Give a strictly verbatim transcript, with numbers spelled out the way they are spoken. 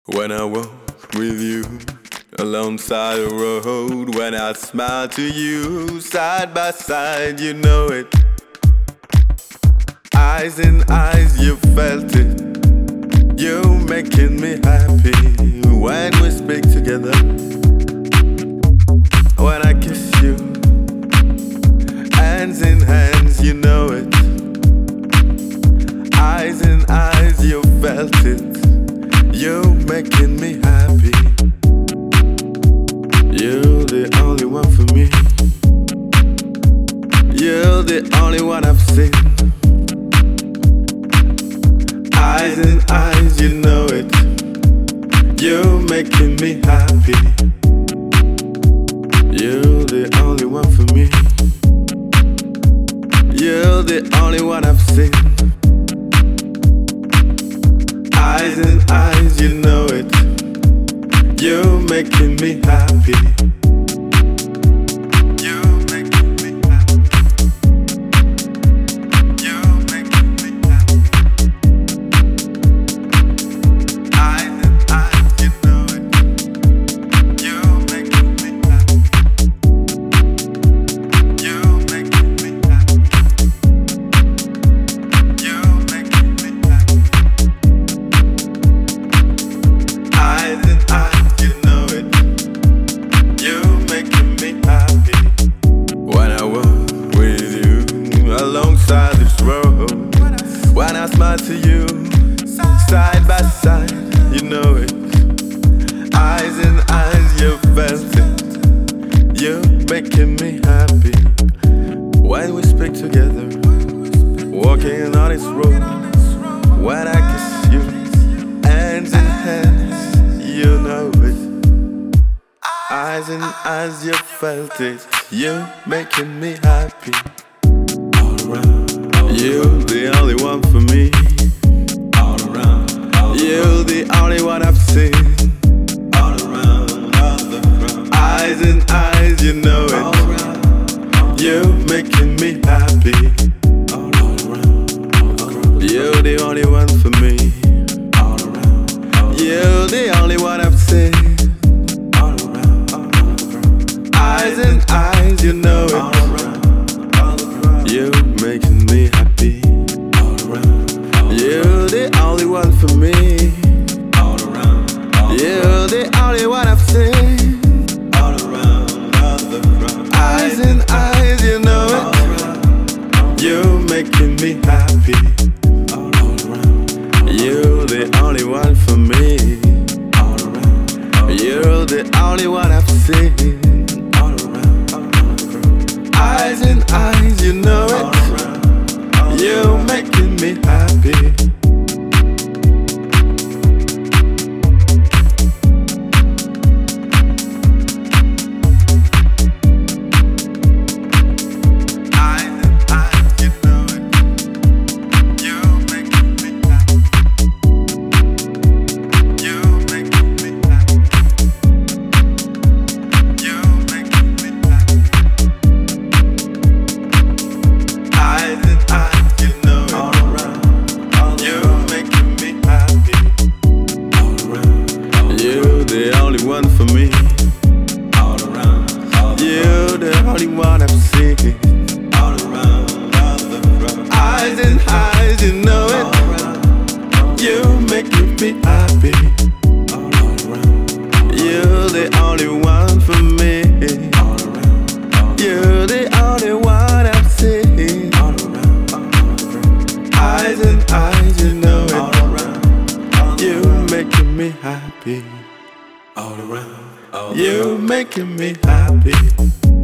When I walk with you alongside the road, when I smile to you side by side, you know it. Eyes in eyes, you felt it. You're making me happy when we speak together. When I kiss you, hands in hands, you know it. Eyes in eyes, you felt it. You're making me happy. You're the only one for me. You're the only one I've seen. Eyes in eyes, you know it. You're making me happy. You're the only one for me. You're the only one I've seen. Eyes in eyes, you know it. You're making me happy. You're making me happy. You're making me happy. Eyes in eyes, you know it. You're making me happy. You're making me happy. You're making me happy. Eyes in eyes, you know it. You're making me happy. When I walk with you alongside this road, when I smile to you side by side, you know it. Eyes in eyes, you felt it. You're making me happy. When we speak together, walking on this road, when I kiss you, hands in hands, you know it. Eyes in eyes, you felt it. You're making me happy. All around, all you're the only one for me. All around, all you're the only one I've seen. All around, all around. Eyes in eyes, you know it. All around, all you're making me happy. All around, all around. You're the only one for me. You're the only one I've seen. All around, all around. Eyes in eyes, you know it. All around, all around. You're making me happy. All around, all you're the only one for me. All around, all you're the only one I've seen. All around, all around. Eyes in eyes, you know it. All around, all you're making me happy. All around, all you're the only one for me. You're the only one I've seen. All around, all around. Eyes in eyes, you know it. All around, all you're making me happy. The only one for me. All around, all you're the only one I've seen. All around, all around. Eyes in eyes, you know it. All around, all you're making me happy. All around, all you're the only one for me. All around, all you're the only one I've seen. All around, all around. Eyes in eyes, you know it. All around, all you're making me happy. All around, all you're making me happy.